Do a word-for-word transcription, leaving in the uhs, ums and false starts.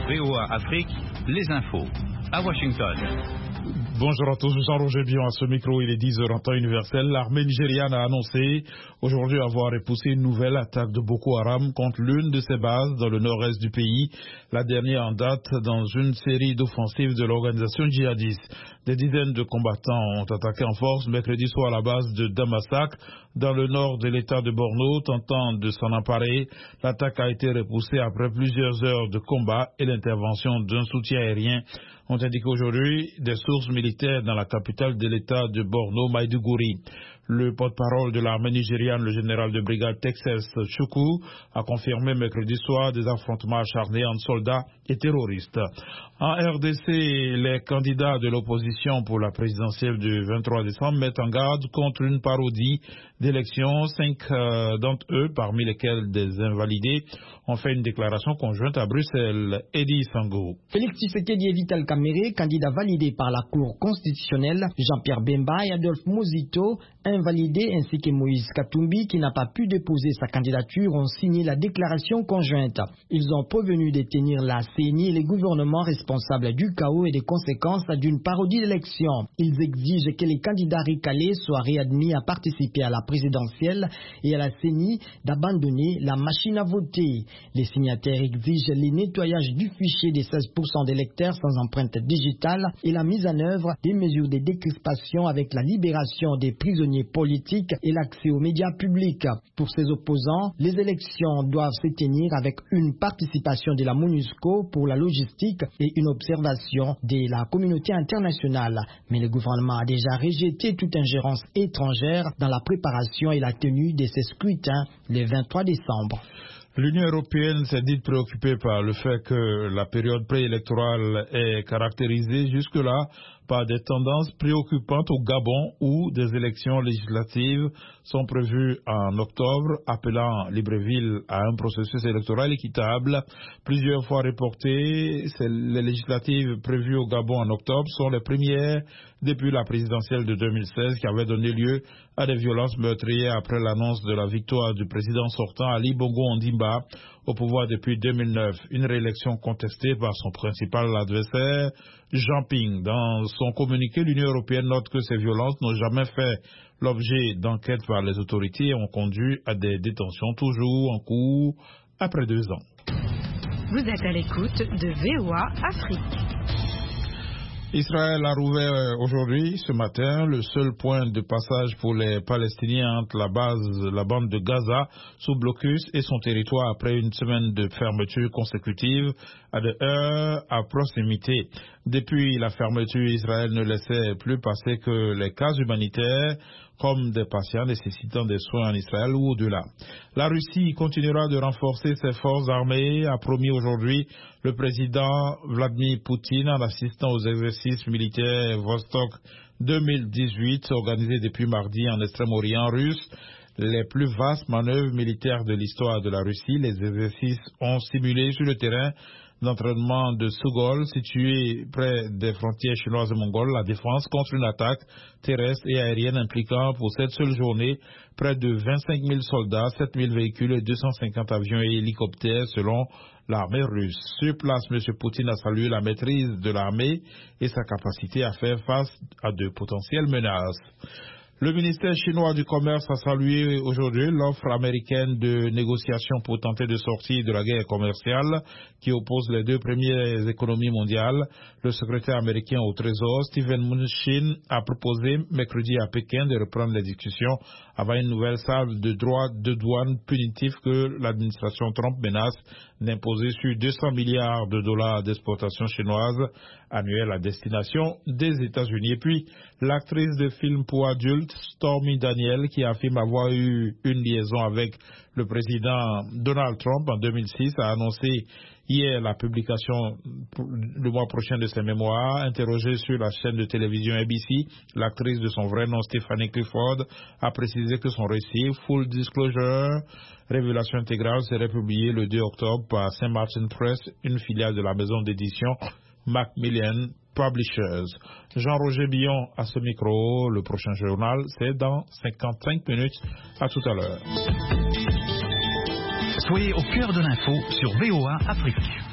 V O A Afrique, les infos. À Washington. Bonjour à tous, Jean-Roger Bion à ce micro, il est dix heures en temps universel. L'armée nigériane a annoncé aujourd'hui avoir repoussé une nouvelle attaque de Boko Haram contre l'une de ses bases dans le nord-est du pays, la dernière en date dans une série d'offensives de l'organisation djihadiste. Des dizaines de combattants ont attaqué en force mercredi soir à la base de Damasak, dans le nord de l'état de Borno, tentant de s'en emparer. L'attaque a été repoussée après plusieurs heures de combat et l'intervention d'un soutien aérien, ont indiqué aujourd'hui des sources militaires dans la capitale de l'état de Borno, Maiduguri. Le porte-parole de l'armée nigériane, le général de brigade Texas Chukwu, a confirmé mercredi soir des affrontements acharnés entre soldats et terroristes. En R D C, les candidats de l'opposition pour la présidentielle du vingt-trois décembre mettent en garde contre une parodie d'élections. Cinq euh, d'entre eux, parmi lesquels des invalidés, ont fait une déclaration conjointe à Bruxelles. Eddie Sango. Félix Tshisekedi et Vital Kamerhe, candidats validés par la Cour constitutionnelle, Jean-Pierre Bemba et Adolphe Muzito, invalidés, ainsi que Moïse Katumbi, qui n'a pas pu déposer sa candidature, ont signé la déclaration conjointe. Ils ont prévenu de tenir la C E N I et les gouvernements responsables du chaos et des conséquences d'une parodie d'élection. Ils exigent que les candidats recalés soient réadmis à participer à la présidentielle et à la C E N I d'abandonner la machine à voter. Les signataires exigent le nettoyage du fichier des seize pour cent d'électeurs sans empreinte digitale et la mise en œuvre des mesures de décrispation avec la libération des prisonniers politiques et l'accès aux médias publics. Pour ces opposants, les élections doivent se tenir avec une participation de la MONUSCO pour la logistique et une observation de la communauté internationale. Mais le gouvernement a déjà rejeté toute ingérence étrangère dans la préparation et la tenue de ces scrutins le vingt-trois décembre. L'Union européenne s'est dite préoccupée par le fait que la période préélectorale est caractérisée jusque-là par des tendances préoccupantes au Gabon où des élections législatives sont prévues en octobre, appelant Libreville à un processus électoral équitable. Plusieurs fois reportées, les législatives prévues au Gabon en octobre sont les premières depuis la présidentielle de deux mille seize qui avait donné lieu à des violences meurtrières après l'annonce de la victoire du président sortant Ali Bongo Ondimba au pouvoir depuis deux mille neuf. Une réélection contestée par son principal adversaire, Jean Ping. Dans son communiqué, l'Union européenne note que ces violences n'ont jamais fait l'objet d'enquêtes par les autorités et ont conduit à des détentions toujours en cours après deux ans. Vous êtes à l'écoute de V O A Afrique. Israël a rouvert aujourd'hui, ce matin, le seul point de passage pour les Palestiniens entre la base, la bande de Gaza, sous blocus et son territoire après une semaine de fermeture consécutive à des heures à proximité. Depuis la fermeture, Israël ne laissait plus passer que les cas humanitaires, comme des patients nécessitant des soins en Israël ou au-delà. La Russie continuera de renforcer ses forces armées, a promis aujourd'hui le président Vladimir Poutine en assistant aux exercices militaires Vostok deux mille dix-huit organisés depuis mardi en Extrême-Orient russe. Les plus vastes manœuvres militaires de l'histoire de la Russie, les exercices ont simulé sur le terrain d'entraînement de Sougol, situé près des frontières chinoises et mongoles, la défense contre une attaque terrestre et aérienne impliquant pour cette seule journée près de vingt-cinq mille soldats, sept mille véhicules et deux cent cinquante avions et hélicoptères selon l'armée russe. Sur place, M. Poutine a salué la maîtrise de l'armée et sa capacité à faire face à de potentielles menaces. Le ministère chinois du Commerce a salué aujourd'hui l'offre américaine de négociation pour tenter de sortir de la guerre commerciale qui oppose les deux premières économies mondiales. Le secrétaire américain au Trésor, Steven Mnuchin, a proposé mercredi à Pékin de reprendre les discussions avant une nouvelle salve de droits de douane punitifs que l'administration Trump menace d'imposer sur deux cents milliards de dollars d'exportation chinoise annuelle à destination des États-Unis. Et puis, l'actrice de films pour adultes, Stormy Daniels, qui affirme avoir eu une liaison avec le président Donald Trump en deux mille six, a annoncé hier la publication le mois prochain de ses mémoires. Interrogée sur la chaîne de télévision A B C, l'actrice de son vrai nom, Stephanie Clifford, a précisé que son récit, Full Disclosure, révélation intégrale, serait publié le deux octobre par Saint Martin Press, une filiale de la maison d'édition Macmillan Publishers. Jean-Roger Bion à ce micro. Le prochain journal, c'est dans cinquante-cinq minutes. À tout à l'heure. Soyez au cœur de l'info sur V O A Afrique.